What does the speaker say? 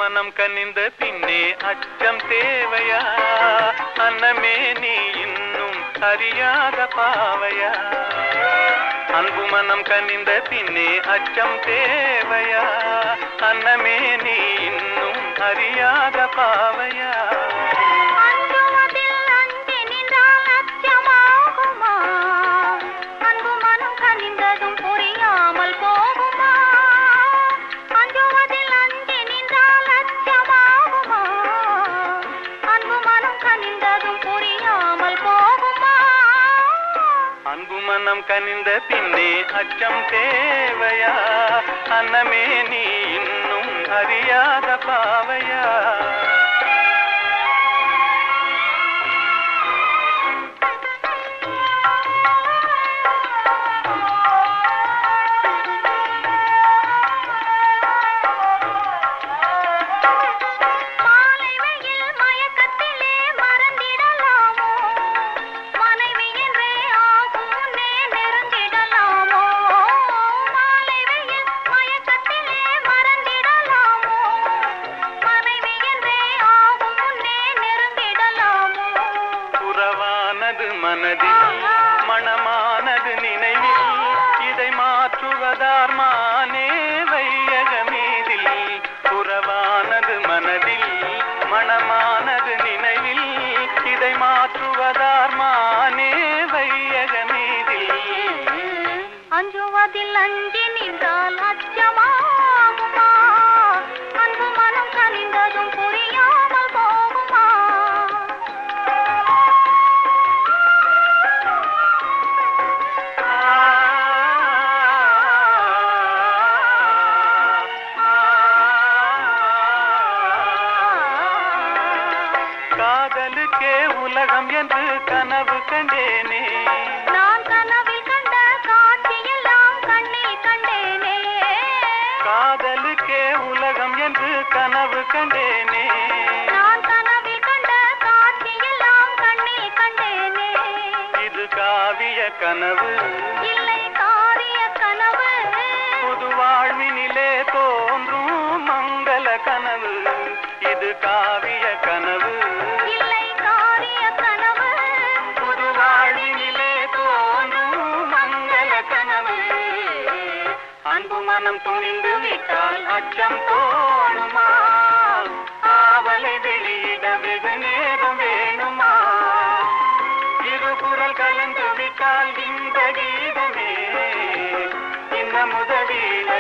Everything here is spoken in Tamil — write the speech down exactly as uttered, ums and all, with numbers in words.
மனம் கனிந்த பின்னே அச்சம் தேவையா? அன்னமே நீ இன்னும் அறியாத பாவையா? அன்பு மனம் கனிந்த பின்னே அச்சம் தேவையா? அன்னமே நீ இன்னும் அறியாத பாவையா? அன்பு மனம் கனிந்த பின்னே அச்சம் தேவையா? அன்னமே நீ இன்னும் அறியாத பாவையா? மனதில் மணமானது நினைவில் இதை மாற்றுவதார் மானே வையகமீதில். புறவானது மனதில் மணமானது நினைவில் இதை மாற்றுவதார் மானே வையகமீதில். அஞ்சுவதில் அஞ்சி நின்றால் அச்சமாகுமா? அன்பு மனம் கனிந்ததும் புரியாமல் போகுமா? காதலுக்கே உலகம் என்று கனவு கண்டேனே. நான் கனவில் கண்ட காட்சியெல்லாம் கண்ணில் கண்டேனே. காதலுக்கே உலகம் என்று கனவு கண்டேனே. நான் கனவில் கண்ட காட்சியெல்லாம் கண்ணில் கண்டேனே. இது காவிய கனவு இல்லை காரிய கனவு. புது வாழ்வினிலே தோன்றும் மங்கள கனவு. இது காவிய கனவு இல்லை காரிய கனவு. புது வாழ்வினிலே தோன்றும் மங்கள கனவு. அன்பு மனம் துணிந்து விட்டால் அச்சம் தோணுமா? ஆவலை வெளியிட வெகு நேரம் வேணுமா? இருபுறல் கலந்து விட்டால் இந்த கீதமே இன்ன முதவீட